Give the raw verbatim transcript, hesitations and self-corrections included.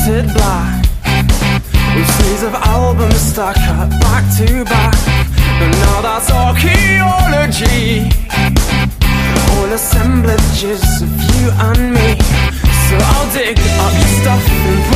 painted black, with sleeves of albums stuck up back to back. But now that's archaeology, all assemblages of you and me. So I'll dig up your stuff and